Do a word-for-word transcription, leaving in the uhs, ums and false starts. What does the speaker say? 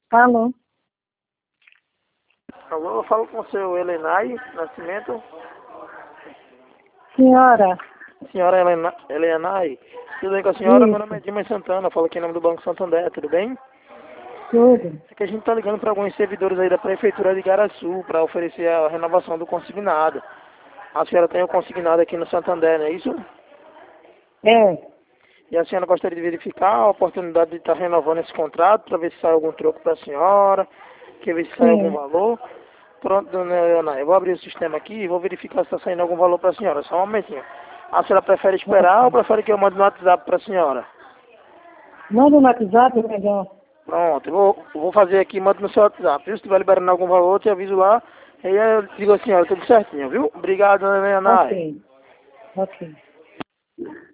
Alô? Alô, eu falo com o seu Helenay Nascimento. Senhora? Senhora Helena, Helenay, tudo bem com a senhora? Isso. Meu nome é Dimas Santana, eu falo aqui em nome do Banco Santander, tudo bem? Tudo. É que a gente está ligando para alguns servidores aí da Prefeitura de Igaraçu para oferecer a renovação do consignado. A senhora tem o consignado aqui no Santander, não é isso? É. E a senhora gostaria de verificar a oportunidade de estar renovando esse contrato para ver se sai algum troco para a senhora, quer ver se sai algum Sim. valor. Pronto, dona Helena, eu vou abrir o sistema aqui e vou verificar se está saindo algum valor para a senhora. Só um momentinho. A senhora prefere esperar ou prefere que eu mande no WhatsApp para a senhora? Manda no WhatsApp, melhor. Pronto, eu vou, eu vou fazer aqui, mando no seu WhatsApp. Se estiver liberando algum valor, eu te aviso lá. E aí eu digo a senhora, tudo certinho, viu? Obrigado, dona Helena. Ok. Ok.